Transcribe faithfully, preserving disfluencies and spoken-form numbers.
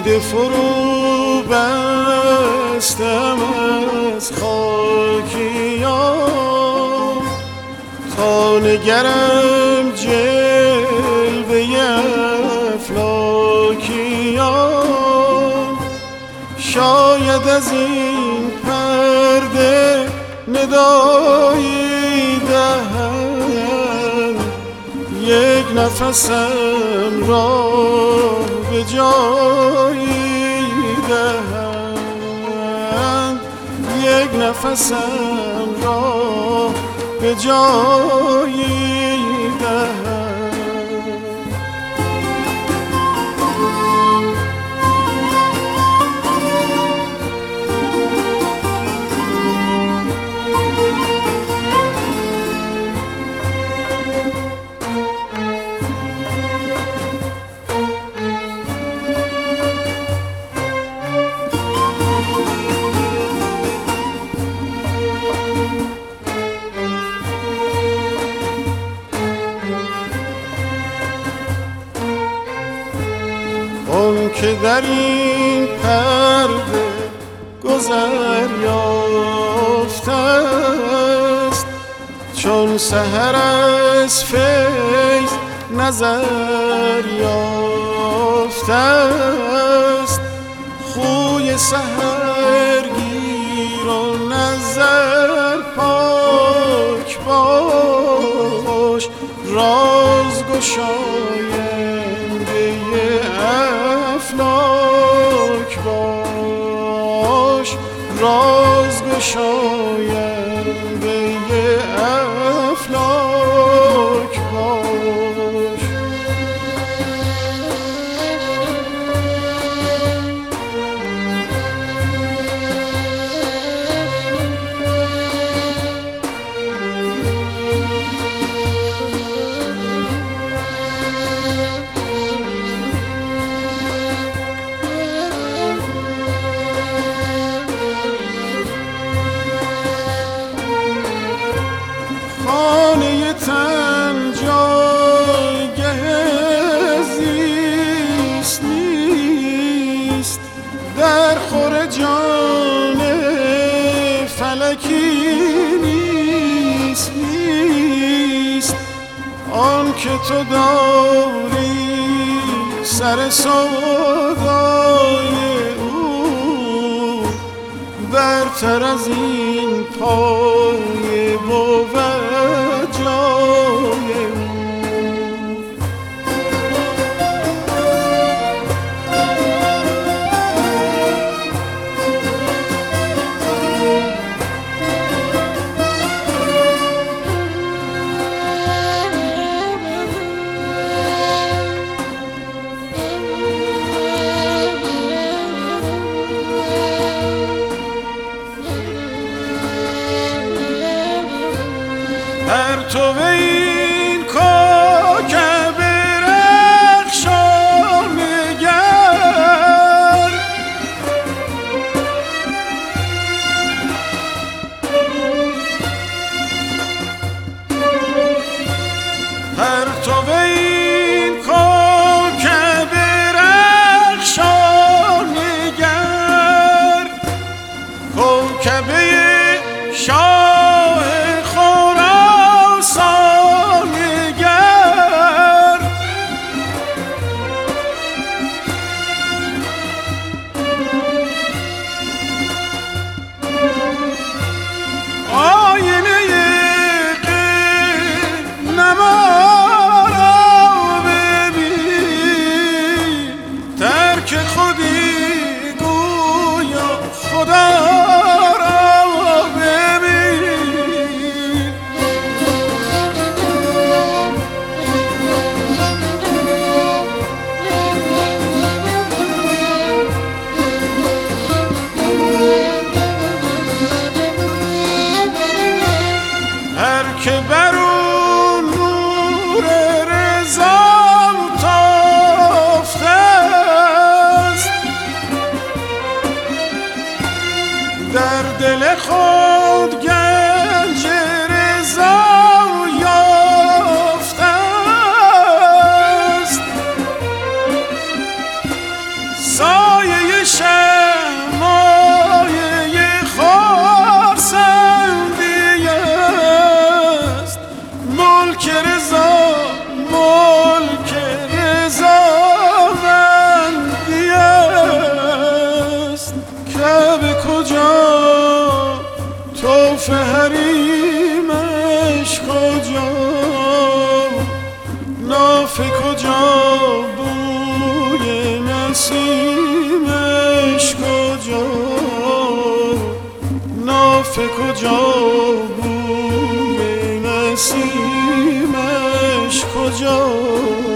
دیده فرو بستم از خاکیان تا نگرم جلوه افلاکیان. شاید از این پرده ندایی دهند یک نفسم را به جایی دهند، یک نفسم را به جایی دهند. اون که در این پرده گذر یافته است، چون سحر از فیض نظر یافته است. خوی سحرگیر و نظر پاک باش، راز گشاینده افلاک باش، راز گشاینده افلاک باش. خانه تن جایگه زیست نیست، در خور جان فلکی نیست نیست. آن که تو داری سر سودای او، برتر از این پای بود جای او. پرتو این کوکب رخشان نگر، پرتو این کوکب رخشان نگر، کوکب شاه خراسان نگر. آینه نمارا نسیمش کجا